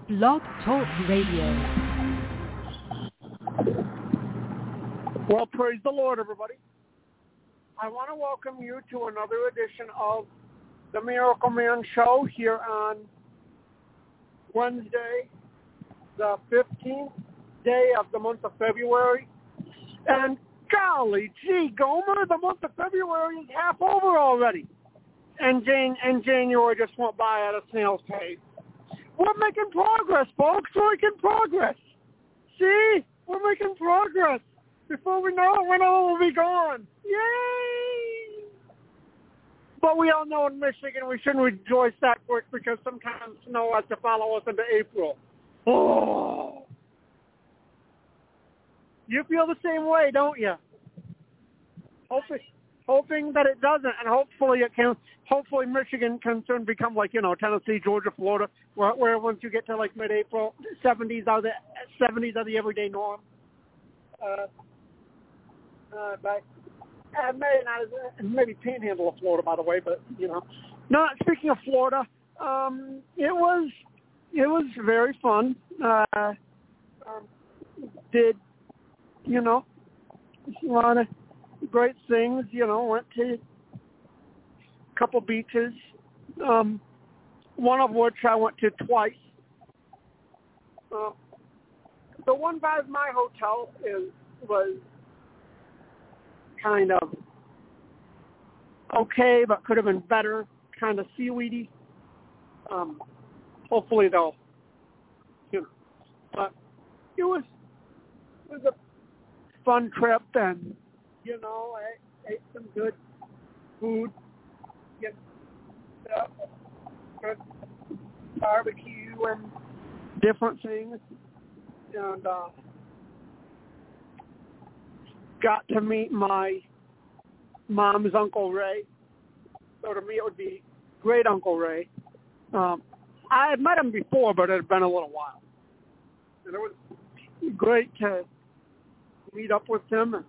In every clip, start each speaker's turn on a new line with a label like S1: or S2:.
S1: Blog Talk Radio.
S2: Well, praise the Lord, everybody. I want to welcome you to another edition of the Miracle Man Show here on Wednesday, the 15th day of the month of February. And golly gee, Gomer, the month of February is half over already. And January just went by at a snail's pace. We're making progress, folks. We're making progress. See? We're making progress. Before we know it, winter will be gone. Yay! But we all know in Michigan we shouldn't rejoice that quick because sometimes snow has to follow us into April. Oh! You feel the same way, don't you? Hoping that it doesn't, and hopefully it can. Hopefully Michigan can soon become like, Tennessee, Georgia, Florida, where once you get to like mid-April, 70s are the everyday norm. Maybe Panhandle of Florida, by the way, but Not speaking of Florida, it was very fun. Did a lot of great things. Went to a couple beaches, one of which I went to twice. The one by my hotel was kind of okay, but could have been better, kind of seaweedy. Hopefully they'll, but it was a fun trip, and, I ate some good food, good barbecue and different things, and got to meet my mom's Uncle Ray. So to me it would be great Uncle Ray. I had met him before, but it had been a little while. And it was great to meet up with him. And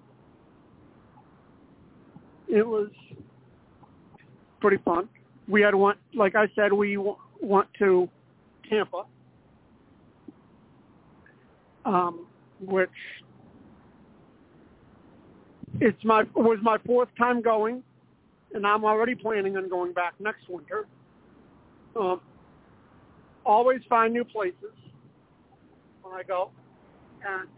S2: it was pretty fun. We had like I said, we went to Tampa, which was my fourth time going, and I'm already planning on going back next winter. Always find new places when I go, and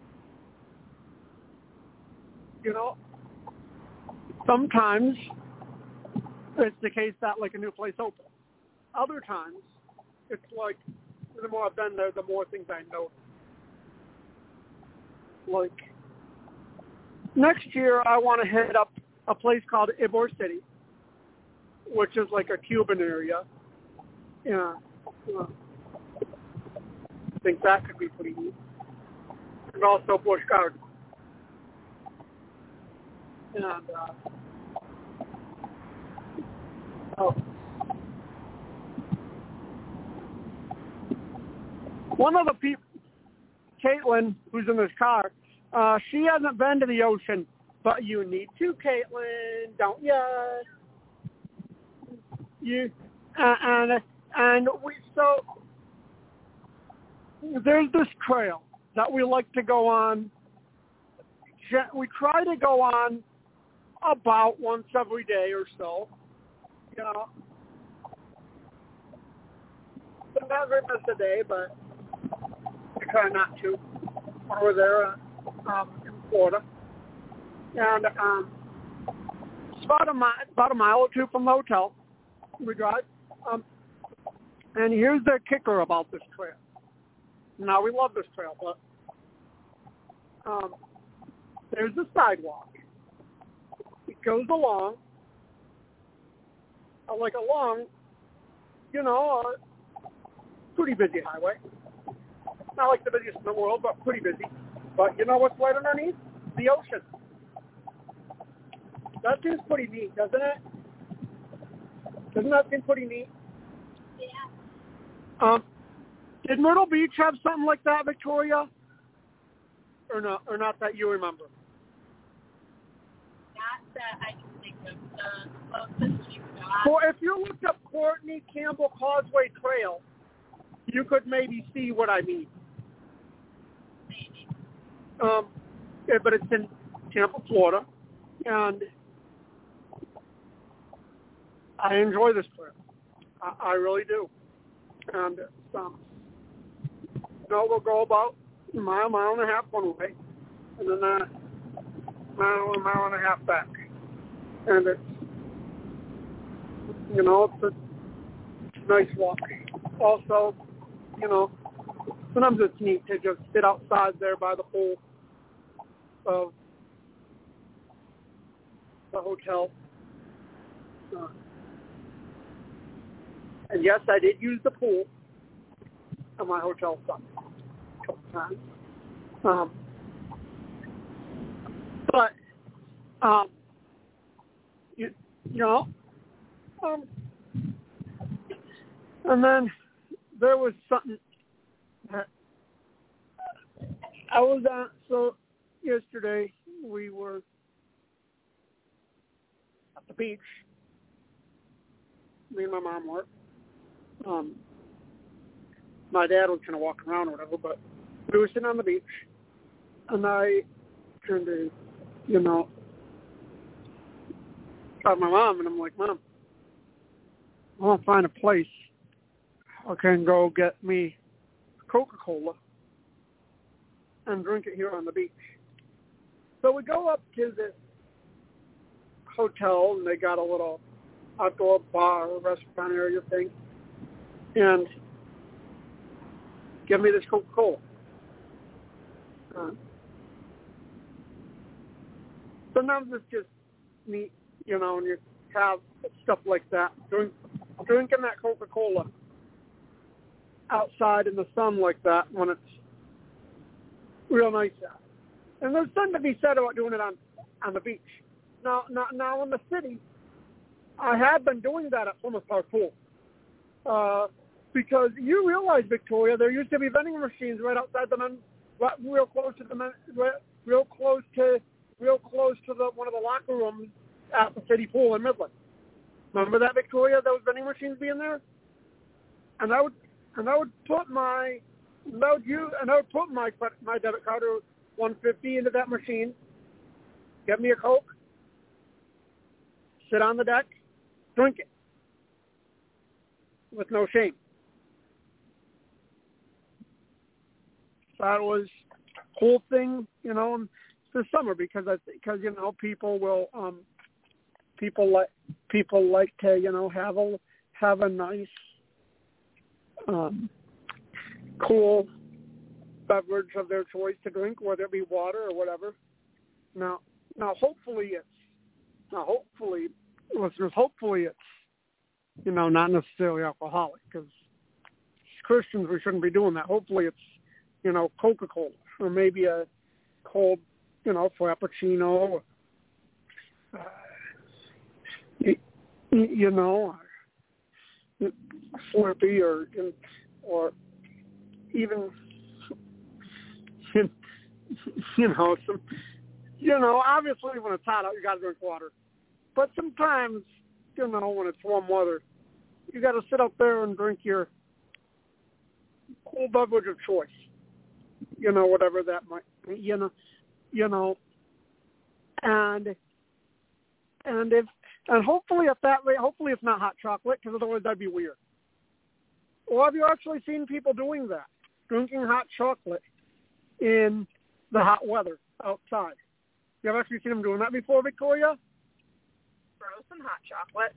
S2: sometimes it's the case that like a new place opens. Other times it's like the more I've been there, the more things I know. Like next year, I want to hit up a place called Ybor City, which is like a Cuban area. Yeah, I think that could be pretty neat. And also Busch Gardens. And one of the people, Caitlin, who's in this car, she hasn't been to the ocean, but you need to, Caitlin, don't you? So there's this trail that we like to go on. We try to go on about once every day or so. Sometimes we miss a day, but we try not to when we're there in Florida. And it's about a mile or two from the hotel. We drive. And here's the kicker about this trail. Now, we love this trail, but there's a sidewalk. It goes along, pretty busy highway. Not like the busiest in the world, but pretty busy. But you know what's right underneath? The ocean. That seems pretty neat, doesn't it? Doesn't that seem pretty neat? Yeah. Did Myrtle Beach have something like that, Victoria? Or not that you remember?
S3: Not that I can think of. The closest you got.
S2: Well, if you looked up Courtney Campbell Causeway Trail, you could maybe see what I mean.
S3: Maybe.
S2: But it's in Tampa, Florida, and I enjoy this trip. I really do. And we'll go about a mile and a half one way, and then a mile and a half back. And it's, it's a nice walk. Also, sometimes it's neat to just sit outside there by the pool of the hotel. And yes, I did use the pool at my hotel a couple times. And then there was something that I was on. So yesterday we were at the beach. Me and my mom were. My dad was kind of walking around or whatever, but we were sitting on the beach, and I turned to, talk my mom, and I'm like, Mom, I want to find a place I can go get me Coca-Cola and drink it here on the beach. So we go up to this hotel, and they got a little outdoor bar or restaurant area thing, and give me this Coca-Cola. Sometimes it's just neat, and you have stuff like that. Drinking that Coca-Cola outside in the sun like that when it's real nice out. And there's something to be said about doing it on the beach. Now in the city, I have been doing that at Plymouth Park Pool. Because you realize, Victoria, there used to be vending machines right outside real close to one of the locker rooms at the city pool in Midland. Remember that, Victoria? Those vending machines being there, and I would put my debit card or $150 into that machine, get me a Coke, sit on the deck, drink it with no shame. That was a cool thing, this summer because people will people like to have a nice cool beverage of their choice to drink, whether it be water or whatever. Now hopefully it's not necessarily alcoholic, because as Christians we shouldn't be doing that. Hopefully it's Coca-Cola, or maybe a cold, Frappuccino, Slurpee, or even, obviously when it's hot out, you got to drink water. But sometimes, when it's warm weather, you got to sit up there and drink your cool beverage of choice. Whatever that might be, and hopefully hopefully it's not hot chocolate, because otherwise that'd be weird. Or have you actually seen people doing that, drinking hot chocolate in the hot weather outside? You have actually seen them doing that before, Victoria?
S3: Frozen hot chocolate.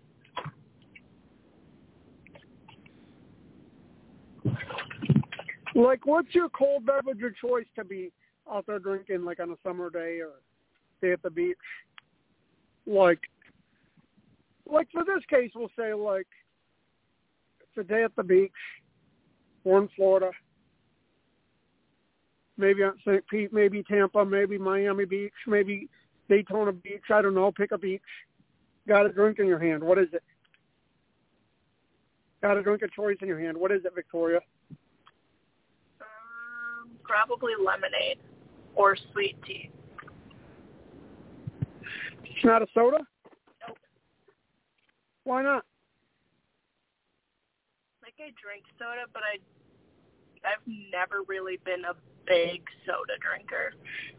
S2: Like, what's your cold beverage of choice to be out there drinking, like on a summer day or day at the beach? Like for this case, we'll say, like, it's a day at the beach. We're in Florida. Maybe on St. Pete, maybe Tampa, maybe Miami Beach, maybe Daytona Beach. I don't know. Pick a beach. Got a drink in your hand. What is it? Got a drink of choice in your hand. What is it, Victoria?
S3: Probably lemonade or sweet tea.
S2: It's not a soda?
S3: Nope.
S2: Why not?
S3: Like, I drink soda, but I I've never really been a big soda drinker.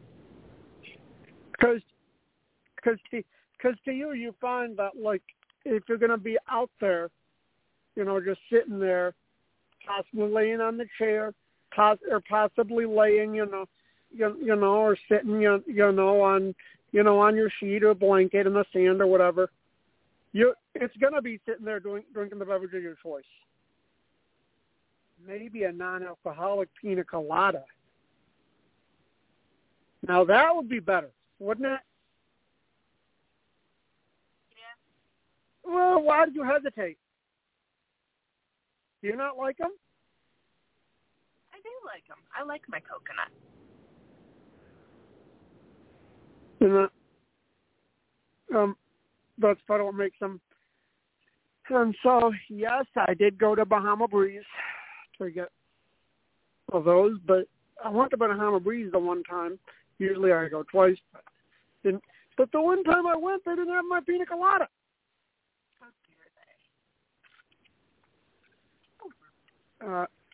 S2: Because to you find that, like, if you're going to be out there, you know, just sitting there, possibly laying on the chair, or possibly laying, or sitting, on your sheet or blanket in the sand or whatever, it's going to be sitting there drinking the beverage of your choice. Maybe a non-alcoholic pina colada. Now that would be better, wouldn't it?
S3: Yeah.
S2: Well, why did you hesitate? Do you not like them?
S3: I do like them. I like my coconut.
S2: That's part of what makes them. And so, yes, I did go to Bahama Breeze to get those, but I went to Bahama Breeze the one time. Usually I go twice, but the one time I went, they didn't have my pina colada.
S3: How dare they?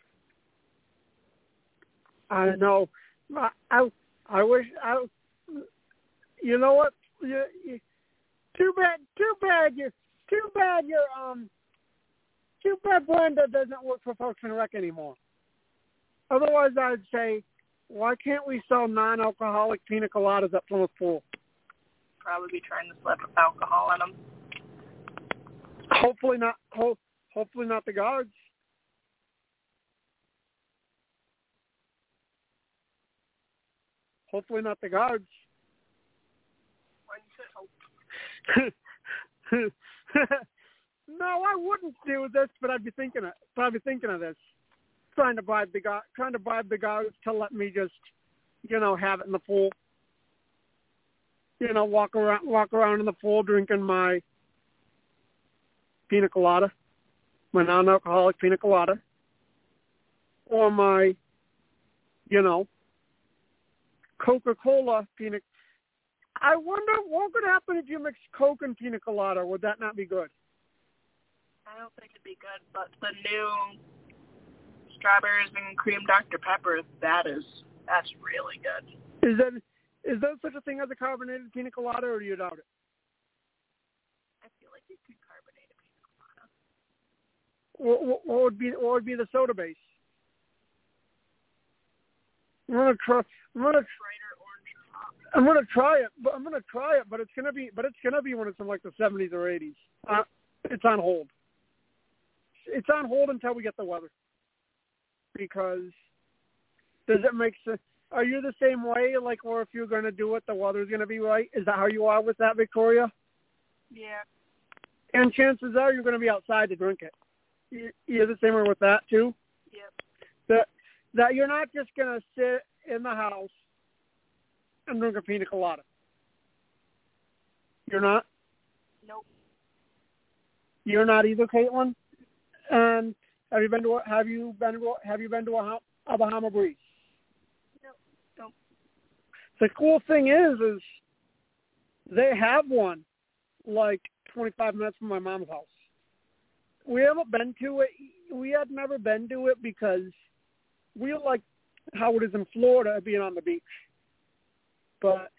S2: I know. I wish. You know what? Too bad Blender doesn't work for Parks and Rec anymore. Otherwise, I'd say, why can't we sell non-alcoholic pina coladas at Plymouth Pool?
S3: Probably be trying to slip alcohol in them.
S2: Hopefully not. Hopefully not the guards. Hopefully not the guards.
S3: One should hope.
S2: No, I wouldn't do this, but I'd be thinking of this. Trying to bribe the guards to let me just, have it in the pool. Walk around in the pool drinking my pina colada, my non-alcoholic pina colada, or my, Coca-Cola pina. I wonder what would happen if you mix Coke and pina colada. Would that not be good?
S3: I don't think it'd be good, but the new strawberries and cream Dr. Pepper, that's really good.
S2: Is there such a thing as a carbonated pina colada, or do you doubt it?
S3: I feel like you could carbonate a pina colada.
S2: What would be the soda base? I'm gonna try it, but it's gonna be when it's in like the 70s or 80s. It's on hold. It's on hold until we get the weather. Because does it make sense? Are you the same way? Like, or if you're gonna do it, the weather's gonna be right. Is that how you are with that, Victoria?
S3: Yeah.
S2: And chances are you're gonna be outside to drink it. You're the same way with that too.
S3: Yep.
S2: That you're not just gonna sit in the house and drink a pina colada. You're not?
S3: Nope.
S2: You're not either, Caitlin? And have you been to a Bahama Breeze?
S3: Nope.
S2: The cool thing is they have one like 25 minutes from my mom's house. We haven't been to it. We had never been to it because we like how it is in Florida, being on the beach. But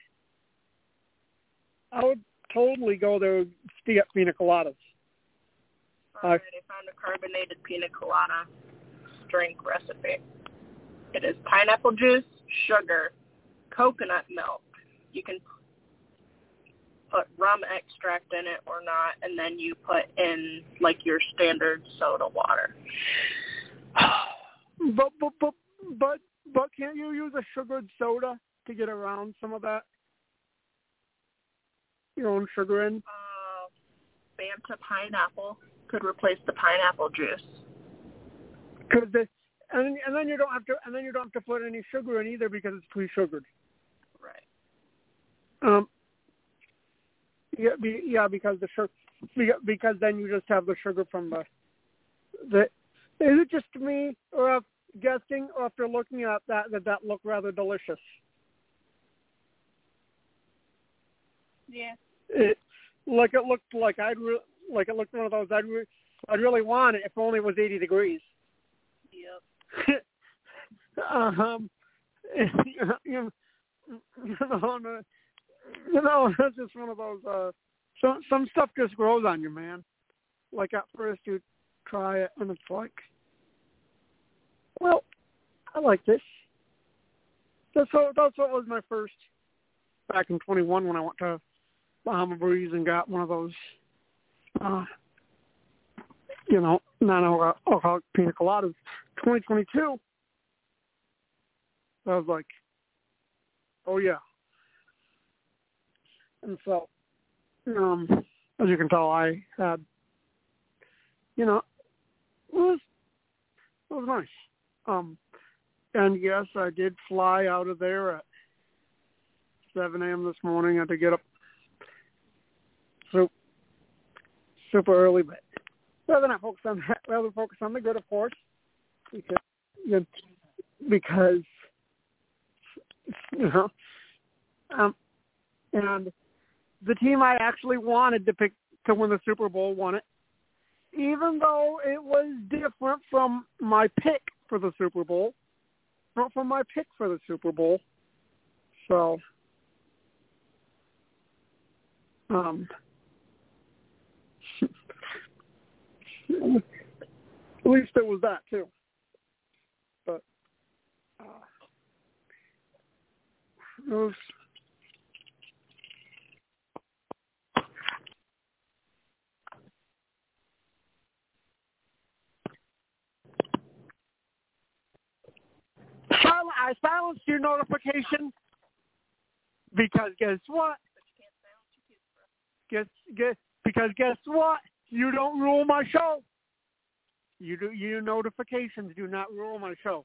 S2: I would totally go there to get pina coladas.
S3: All right, I found a carbonated pina colada drink recipe. It is pineapple juice, sugar, coconut milk. You can put rum extract in it or not, and then you put in like your standard soda water. But
S2: can't you use a sugared soda to get around some of that? Your own sugar in?
S3: Fanta pineapple could replace the pineapple juice.
S2: And then you don't have to put any sugar in either because it's pre-sugared.
S3: Right.
S2: Because then you just have the sugar from the. Is it just me, or guessing, or after looking at that looked rather delicious?
S3: Yeah.
S2: It looked one of those I'd really want it if only it was 80 degrees.
S3: Yep.
S2: It's just one of those. Some stuff just grows on you, man. Like at first you try it, and it's like, well, I like this. That's what was my first back in 21 when I went to Bahama Breeze and got one of those, non-alcoholic pina coladas. 2022, I was like, oh yeah. And so, as you can tell, I had, it was nice. And yes, I did fly out of there at 7 a.m. this morning. I had to get up super early, but rather not focus on that, rather focus on the good, of course, because and the team I actually wanted to pick to win the Super Bowl won it, even though it was different from my pick for the Super Bowl. Not from my pick for the Super Bowl. So, at least it was that too. But it was. I silenced your notification because guess what? Because guess what? You don't rule my show. Your notifications do not rule my show.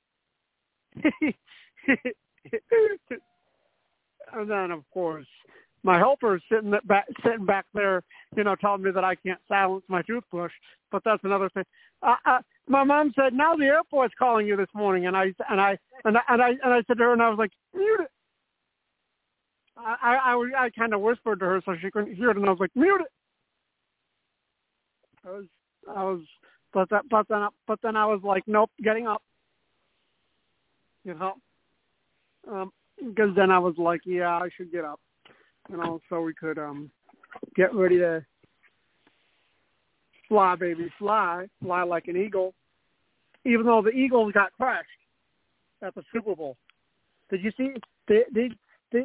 S2: And then, of course, my helper is sitting back there, telling me that I can't silence my toothbrush. But that's another thing. My mom said, "Now the airport's calling you this morning," and I said to her, and I was like, "Mute it." I kind of whispered to her so she couldn't hear it, and I was like, "Mute it." But then I was like, "Nope, getting up." Because then I was like, "Yeah, I should get up," so we could get ready to fly, baby, fly like an eagle. Even though the Eagles got crashed at the Super Bowl, did you see? Did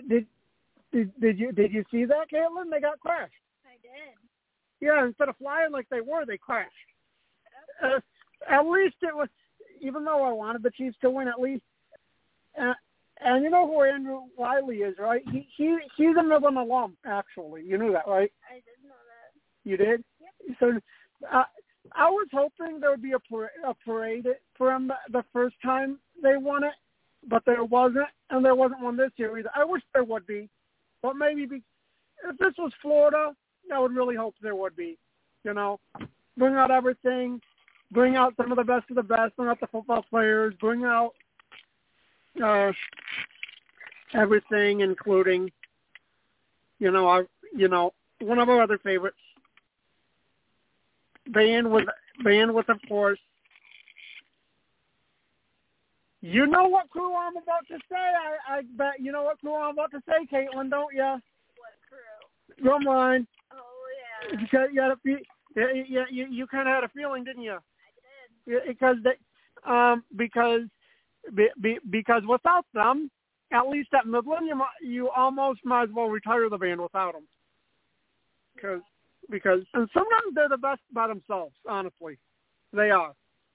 S2: you see that, Caitlin? They got crashed.
S3: I did.
S2: Yeah, instead of flying like they were, they crashed. At least it was. Even though I wanted the Chiefs to win, at least. And you know who Andrew Wiley is, right? He's a Midland alum, actually. You knew that, right?
S3: I did know that.
S2: You did?
S3: Yep.
S2: So I was hoping there would be a parade for him the first time they won it, but there wasn't, and there wasn't one this year either. I wish there would be, but maybe if this was Florida, I would really hope there would be. Bring out everything, bring out some of the best, bring out the football players, bring out everything, including, one of our other favorites. Band with, of course. You know what crew I'm about to say. I bet you know what crew I'm about to say, Caitlin, don't you?
S3: What crew?
S2: Drum line.
S3: Oh, yeah.
S2: You kind of had a feeling, didn't you?
S3: I did.
S2: Because without them, at least at Midland, you almost might as well retire the band without them. Because and sometimes they're the best by themselves. Honestly, they are.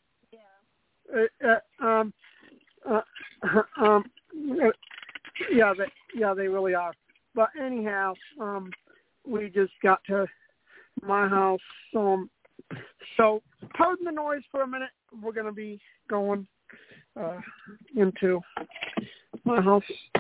S3: Yeah.
S2: They really are. But anyhow, we just got to my house. So pardon the noise for a minute. We're going to be going into my house.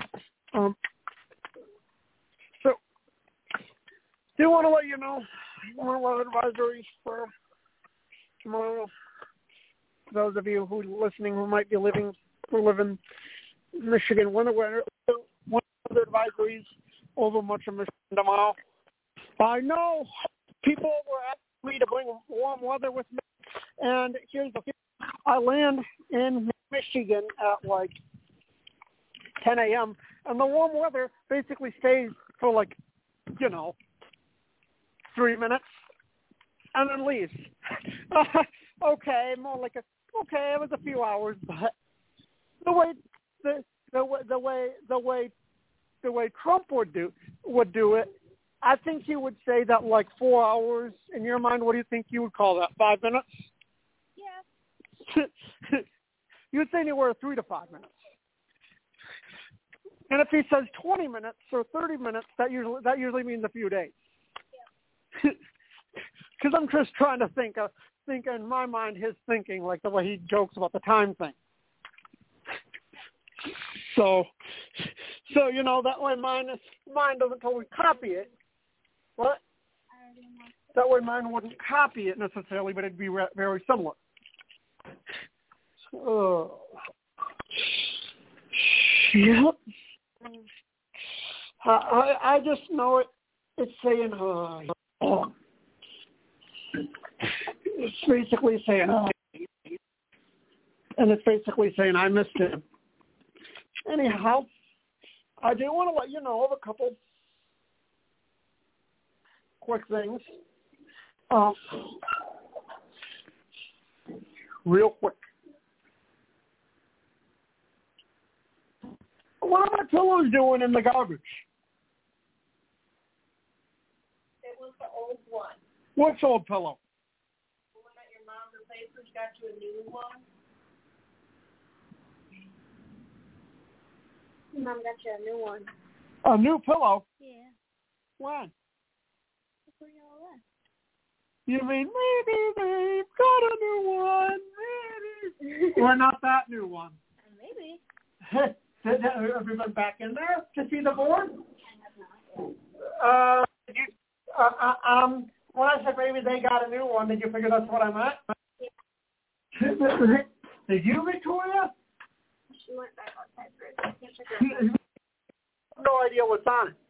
S2: So do want to let you know one of our advisories for tomorrow. Those of you who are listening who might be live in Michigan, one of the advisories over much of Michigan tomorrow. I know people were asking me to bring warm weather with me, and here's the thing. I land in Michigan at like 10 a.m., and the warm weather basically stays for 3 minutes, and then leaves. Okay, more like it was a few hours, but the way Trump would do it, I think he would say that 4 hours. In your mind, what do you think you would call that? 5 minutes?
S3: Yeah.
S2: You would say anywhere 3 to 5 minutes. And if he says 20 minutes or 30 minutes, that usually means a few days.
S3: Yeah.
S2: Because I'm just trying to think in my mind his thinking, like the way he jokes about the time thing. So that way mine doesn't totally copy it. What? That way mine wouldn't copy it necessarily, but it'd be very similar. So, yep. I just know it's saying, it's basically saying, and it's basically saying I missed him. Anyhow, I do want to let you know of a couple quick things. Real quick. What are my pillows doing in the garbage?
S3: It was the old one.
S2: Which old pillow?
S3: The one that your mom replaced when she got you a new one. Mom got you a new one.
S2: A new pillow?
S3: Yeah.
S2: When?
S3: Before you all left.
S2: You mean maybe they've got a new one? Maybe. Or not that new one?
S3: Maybe.
S2: Have you been back in there to see the board? When I said maybe they got a new one, did you figure that's what I meant? Yeah. Did you, Victoria?
S3: She went back outside for a second.
S2: No idea what's on it.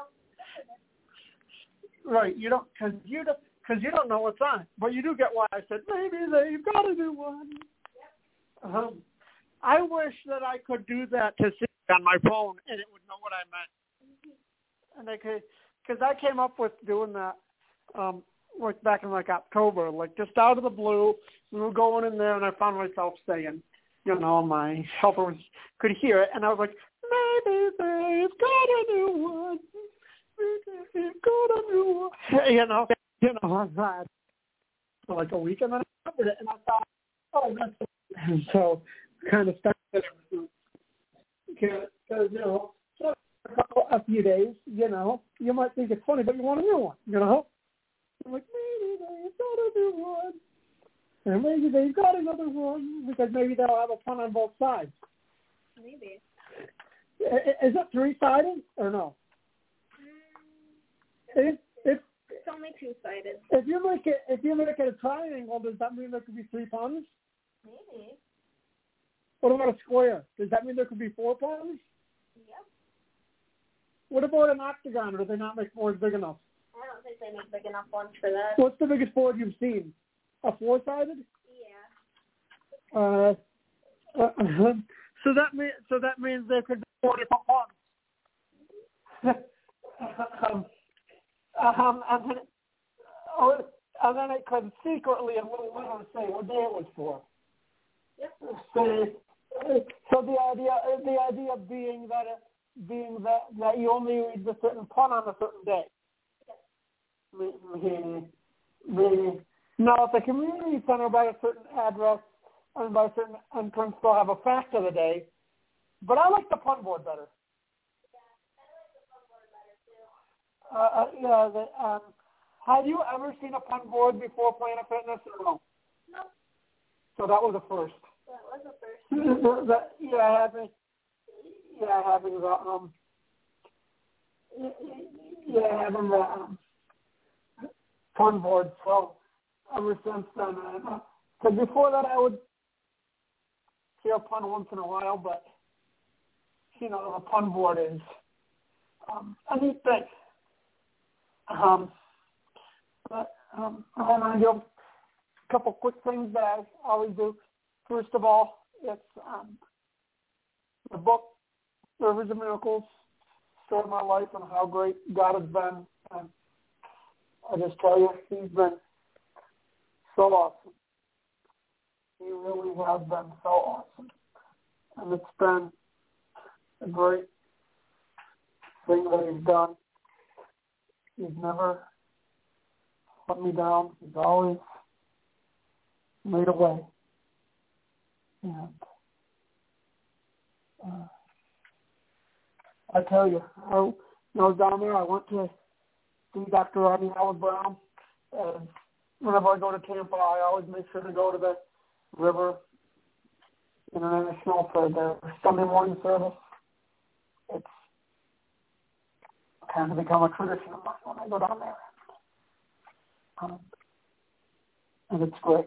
S3: No.
S2: Right, you don't, because you don't know what's on it. But you do get why I said maybe they've got a new one. Yep. I wish that I could do that to see on my phone and it would know what I meant. And I could, because I came up with doing that back in October, just out of the blue. We were going in there and I found myself saying, my helper could hear it, and I was like, maybe they've got a new one. Maybe they've got a new one. I'm glad for a week, and then I remembered it, and I thought, oh, that's it. And so kind of started because a few days, you might think it's funny, but you want a new one, I'm like, maybe they've got a new one. And maybe they've got another one, because maybe they'll have a pun on both sides.
S3: Maybe.
S2: Is it 3-sided or no? It's
S3: only 2-sided.
S2: If you make it a triangle, does that mean there could be 3 puns?
S3: Maybe.
S2: What about a square? Does that mean there could be 4 puns?
S3: Yep.
S2: What about an octagon, or do they not make boards big enough?
S3: I don't think they make big enough ones for that.
S2: What's the biggest board you've seen? A 4-sided?
S3: Yeah.
S2: So that means there could be 4 different ones. And then it could secretly in little letters say what day it was for.
S3: Yep.
S2: So the idea being that you only read the certain pun on a certain day. Maybe. Now, at the community center by a certain address and by a certain entrance, they'll have a fact of the day. But I like the pun board better. Yeah, I like the pun board better too. Have you ever seen a pun board before Planet Fitness or no?
S3: No.
S2: So that was a first.
S3: That was a first.
S2: I haven't pun board. So ever since then, because before that I would hear a pun once in a while, but the pun board is a neat thing. But I'll give a couple quick things that I always do. First of all, it's the book Rivers of Miracles, story of my life and how great God has been. And I just tell you, he's been so awesome. He really has been so awesome. And it's been a great thing that he's done. He's never let me down. He's always made a way. And I tell you, I was down there. I went to see Dr. Rodney Howard-Brown. And whenever I go to Tampa, I always make sure to go to the River International for their Sunday morning service. It's kind of become a tradition of mine when I go down there. And it's great.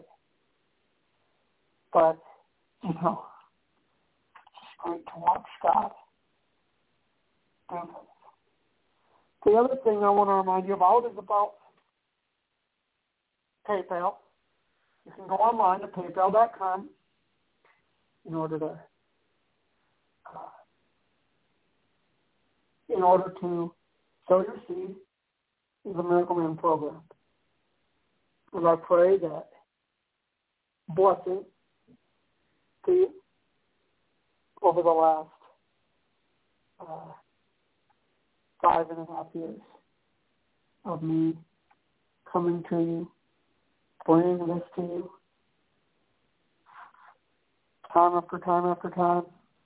S2: But, it's just great to watch God do things. The other thing I want to remind you about is about PayPal. You can go online to paypal.com in order to sow your seed in the Miracle Man program. And I pray that blessing to you over the last 5.5 years of me coming to you, bringing this to you, time after time after time.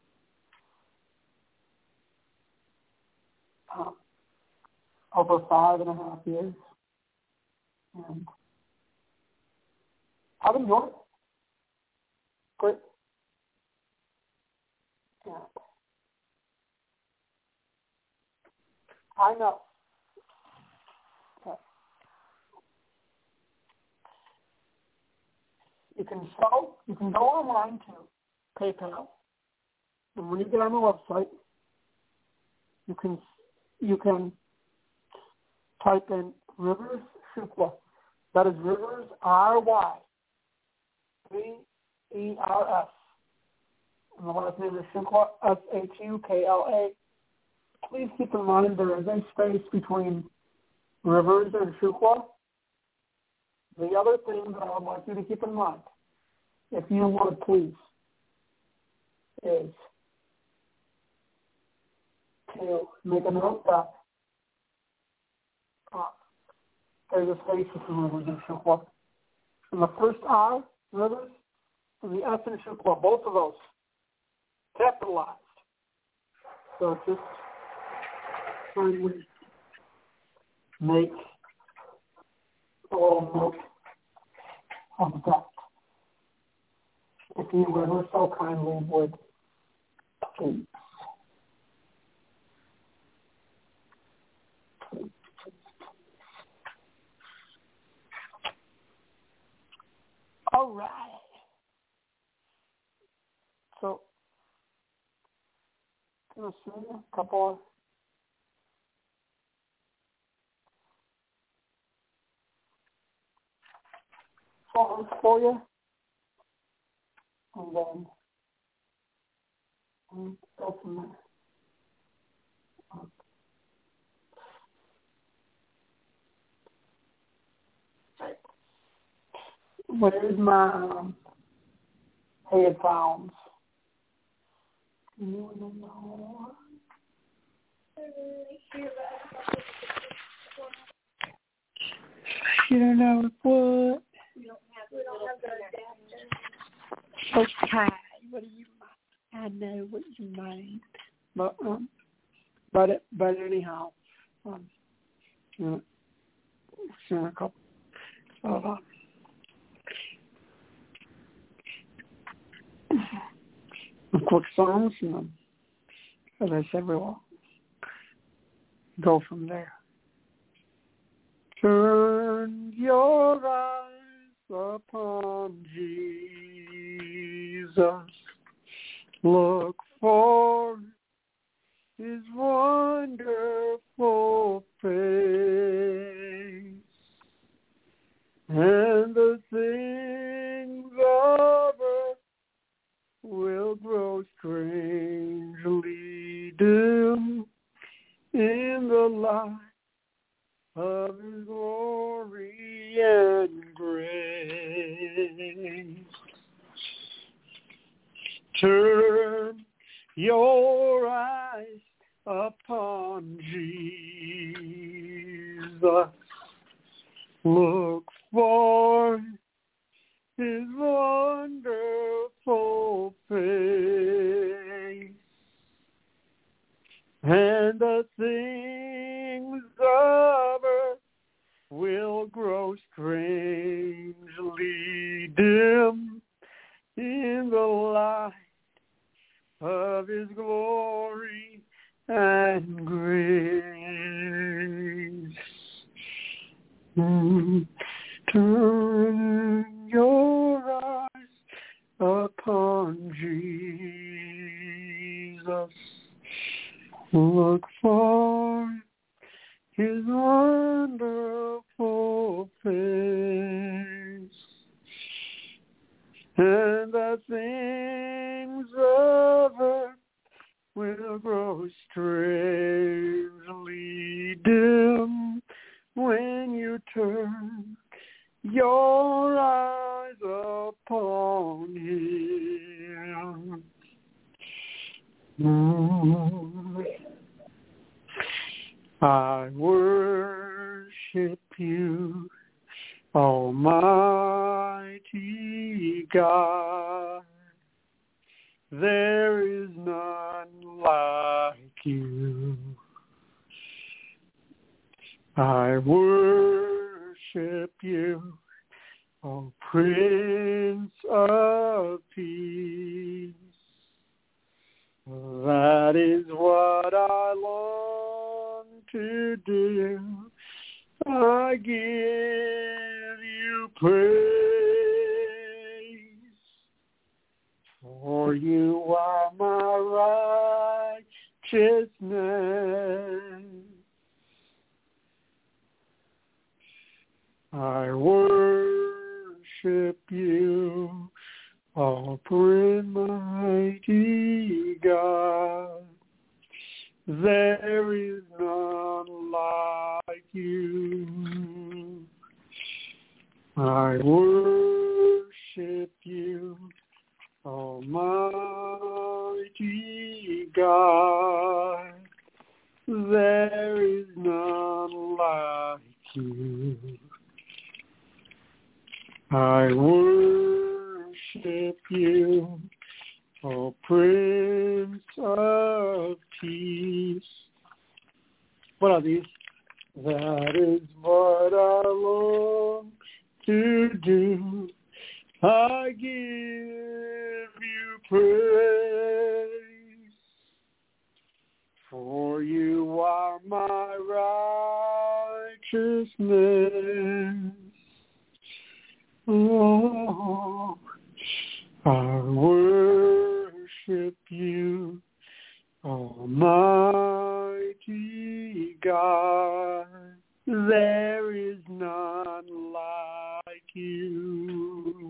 S2: Over 5.5 years. And I've enjoyed it. Great. And I know that you can go online to PayPal, and when you get on the website, you can type in Rivers Shukla. That is Rivers, R-Y-V-E-R-S. And the last name is Shukla, S-H-U-K-L-A. Please keep in mind there is a space between Rivers and Shukla. The other thing that I would like you to keep in mind, if you would please, is to make a note that there's a space between Rivers and Shukla. And the first R, Rivers, and the S in Shukla, both of those capitalized. So just kindly make a little note of that. If you ever so kindly would, please. All right. So, going to sing a couple of songs for you, and then we'll go from there. Where's my headphones? You don't know. You don't know what? We don't have the adapter. Okay, what do you mean? I know what you mean, but anyhow, sing a couple of quick songs, and as I said, we'll go from there. Turn your eyes upon Jesus. Look for his wonderful face, and the things of earth will grow strangely dim light of his glory and grace. Turn your eyes upon Jesus. Look for his wonderful face, and the things of earth will grow strangely dim in the light of his glory and grace. Turn your eyes upon Jesus. Look for his wonderful face, and the things of earth will grow strangely dim when you turn your eyes upon him. I worship you, Almighty God. There is none like you. I worship you, O Prince of Peace. That is what I long to do. I give you praise, for you are my righteousness. I worship you, Almighty God. There is none like you. I worship you, Almighty God. There is none like you. I worship you, O Prince of Peace. What are these? That is what I long to do. I give you praise, for you are my righteousness. Oh, I worship you, Almighty God. There is none like you.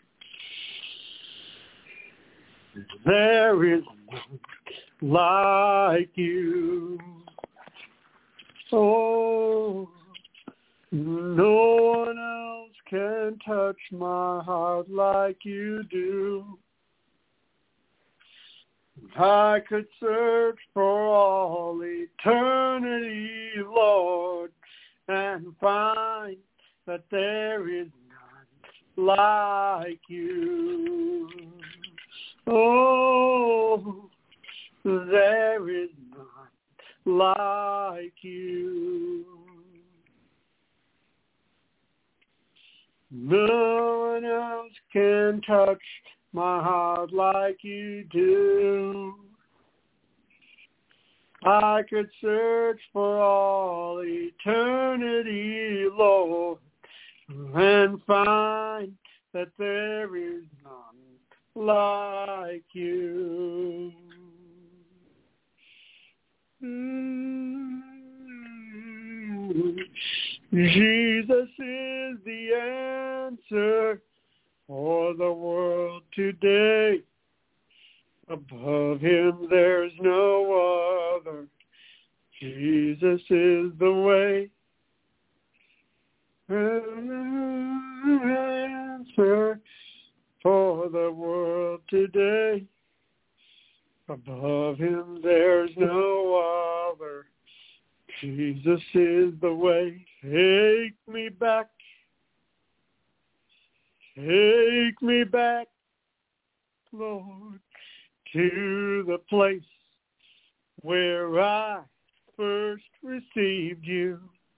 S2: There is none like you. Oh, no one else can touch my heart like you do. I could search for all eternity, Lord, and find that there is none like you. Oh, there is none like you. No one else can touch my heart like you do. I could search for all eternity, Lord, and find that there is none like you. Jesus is the answer for the world today. Above him there's no other. Jesus is the way. Answer for the world today. Above him there's no other. Jesus is the way. Take me back. Take me back, Lord, to the place where I first received you.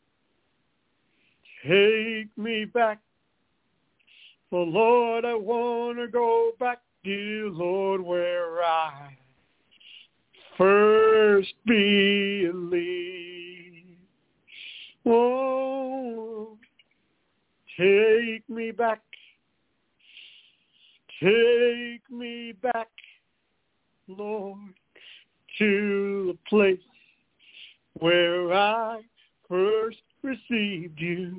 S2: Take me back. Oh, Lord, I want to go back, dear Lord, where I first believed. Oh, take me back. Take me back, Lord, to the place where I first received you.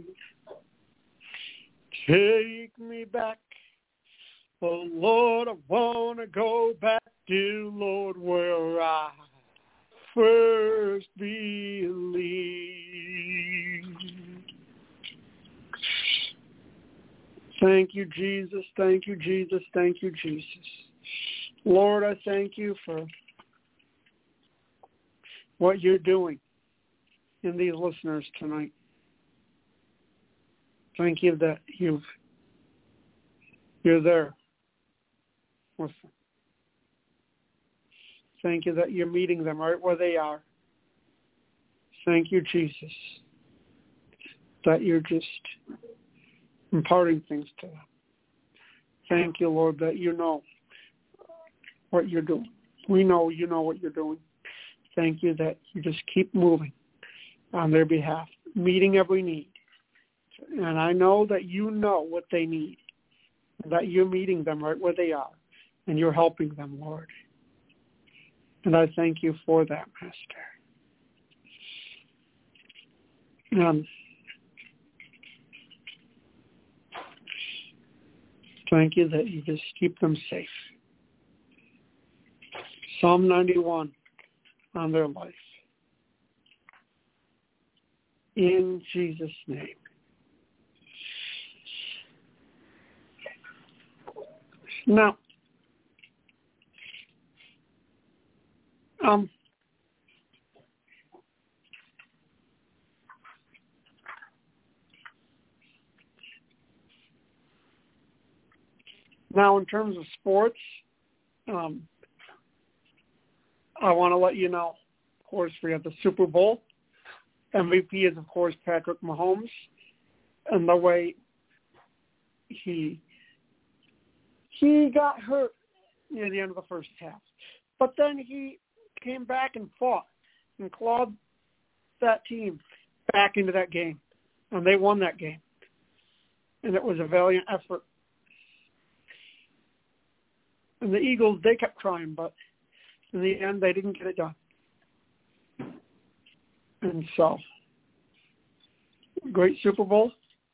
S2: Take me back. Oh, Lord, I want to go back, dear Lord, where I first believed. Thank you, Jesus. Thank you, Jesus. Thank you, Jesus. Lord, I thank you for what you're doing in these listeners tonight. Thank you that you're there with them. Thank you that you're meeting them right where they are. Thank you, Jesus, that you're just imparting things to them. Thank you, Lord, that you know what you're doing. We know you know what you're doing. Thank you that you just keep moving on their behalf, meeting every need. And I know that you know what they need, that you're meeting them right where they are, and you're helping them, Lord. And I thank you for that, Master. Thank you that you just keep them safe. Psalm 91 on their life. In Jesus' name. Now, in terms of sports, I want to let you know, of course, we have the Super Bowl. MVP is, of course, Patrick Mahomes. And the way he got hurt near the end of the first half. But then he came back and fought and clawed that team back into that game. And they won that game. And it was a valiant effort. And the Eagles, they kept trying, but in the end, they didn't get it done. And so, great Super Bowl.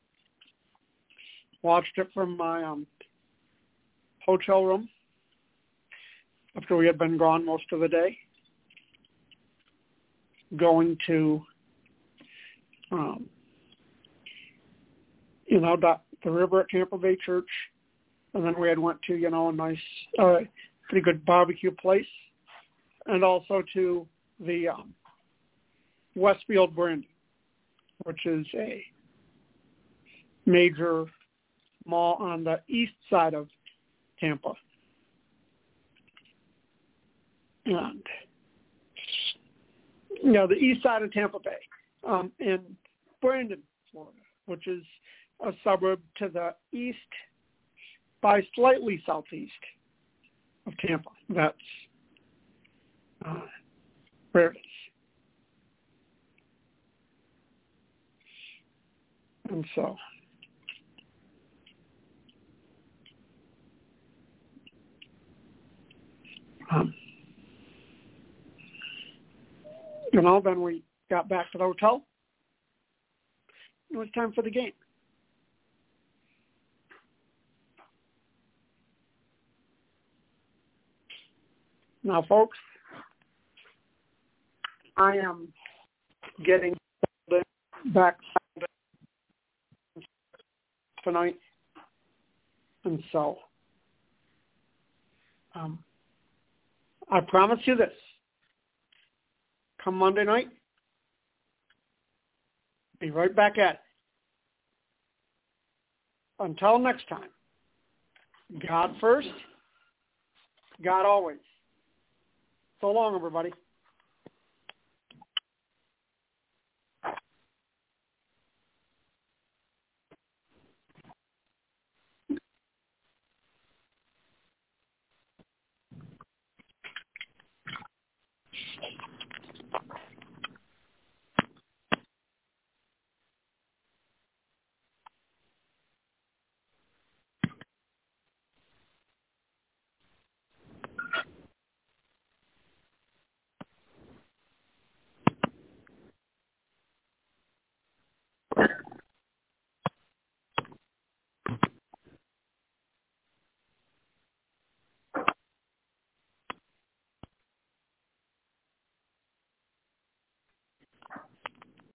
S2: Watched it from my hotel room after we had been gone most of the day. Going to, the river at Tampa Bay Church. And then we had went to, a nice, pretty good barbecue place. And also to the Westfield Brandon, which is a major mall on the east side of Tampa. And, the east side of Tampa Bay, in Brandon, Florida, which is a suburb to the east by slightly southeast of Tampa. That's where it is. And so, then we got back to the hotel. It was time for the game. Now, folks, I am getting back tonight. And so I promise you this. Come Monday night, be right back at it. Until next time, God first, God always. So long, everybody.